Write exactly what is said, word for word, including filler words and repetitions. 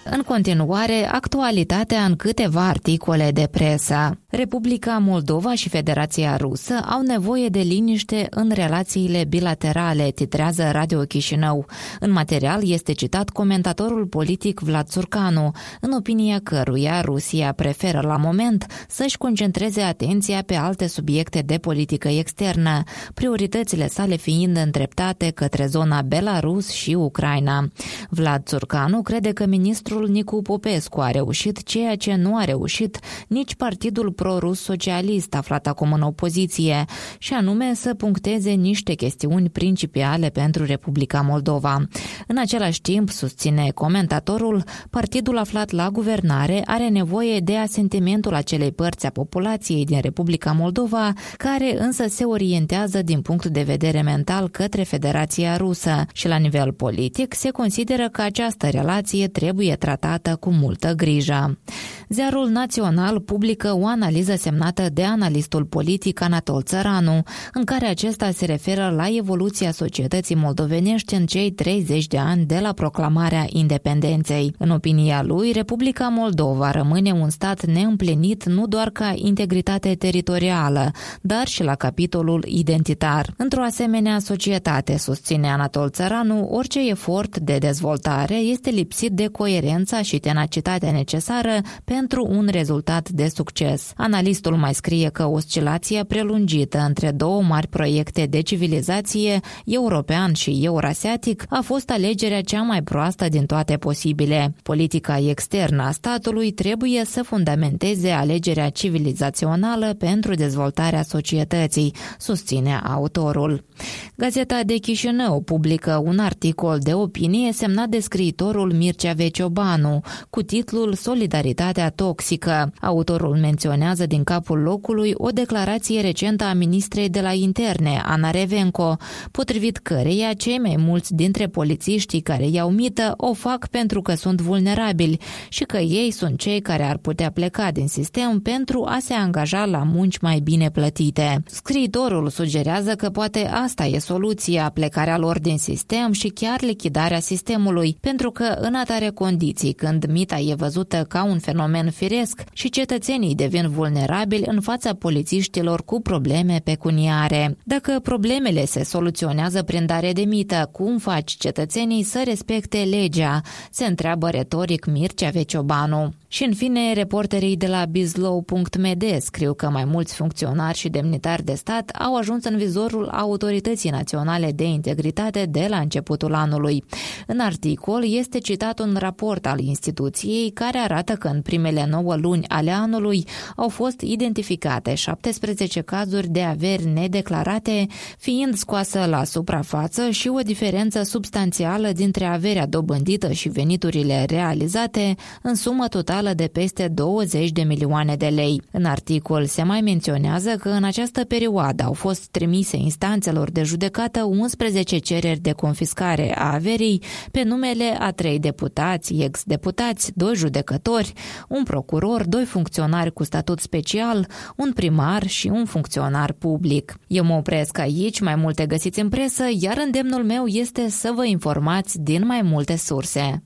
În continuare, actualitatea în câteva articole de presă. Republica Moldova și Federația Rusă au nevoie de liniște în relațiile bilaterale, titrează Radio Chișinău. În material este citat comentatorul politic Vlad Țurcanu, în opinia căruia Rusia preferă la moment să-și concentreze atenția pe alte subiecte de politică externă, prioritățile sale fiind îndreptate către zona Belarus și Ucraina. Vlad Țurcanu crede că ministrul Nicu Popescu a reușit ceea ce nu a reușit nici partidul pro-rus socialist aflat acum în opoziție, și anume să puncteze niște chestiuni principiale pentru Republica Moldova. În același timp, susține comentatorul, partidul aflat la guvernare are nevoie de asentimentul acelei părți a populației din Republica Moldova, care însă se orientează din punct de vedere mental către Federația Rusă și la nivel politic se consideră că această relație trebuie tratată cu multă grijă. Ziarul Național publică o analiză semnată de analistul politic Anatol Țăranu, în care acesta se referă la evoluția societății moldovenești în cei treizeci de ani de la proclamarea independenței. În opinia lui, Republica Moldova rămâne un stat neîmplinit nu doar ca integritate teritorială, dar și la capitolul identitar. Într-o asemenea societate, susține Anatol Țăranu, orice efort de dezvoltare este lipsit de coerența și tenacitatea necesară pentru un rezultat de succes. Analistul mai scrie că oscilația prelungită între două mari proiecte de civilizație, european și eurasiatic, a fost alegerea cea mai proastă din toate posibile. Politica externă a statului trebuie să fundamenteze alegerea civilizațională pentru dezvoltarea societății, susține autorul. Gazeta de Chișinău publică un articol de opinie semnat de scriitorul Mircea Veciobanu, cu titlul Solidaritatea toxică. Autorul menționează din capul locului o declarație recentă a ministrei de la interne, Ana Revenco, potrivit căreia cei mai mulți dintre polițiștii care iau mită o fac pentru că sunt vulnerabili și că ei sunt cei care ar putea pleca din sistem pentru a se angaja la munci mai bine plătite. Scriitorul sugerează că poate asta e soluția, plecarea lor din sistem și chiar lichidarea sistemului, pentru că în atare condiții, când mita e văzută ca un fenomen firesc și cetățenii devin vulnerabili în fața polițiștilor cu probleme pecuniare. Dacă problemele se soluționează prin dare de mită, cum faci cetățenii să respecte legea? Se întreabă retoric Mircea Veciobanu. Și în fine, reporterii de la bizlow punct m d scriu că mai mulți funcționari și demnitari de stat au ajuns în vizorul Autorității Naționale de Integritate de la începutul anului. În articol este citat un raport al instituției care arată că în primele nouă luni ale anului au fost identificate șaptesprezece cazuri de averi nedeclarate, fiind scoasă la suprafață și o diferență substanțială dintre averea dobândită și veniturile realizate, în sumă totală de peste douăzeci de milioane de lei. În articol se mai menționează că în această perioadă au fost trimise instanțelor de judecată unsprezece cereri de confiscare a averii pe numele a trei deputați, ex-deputați, doi judecători, un procuror, doi funcționari cu statut special, un primar și un funcționar public. Eu mă opresc aici, mai multe găsiți în presă, iar îndemnul meu este să vă informați din mai multe surse.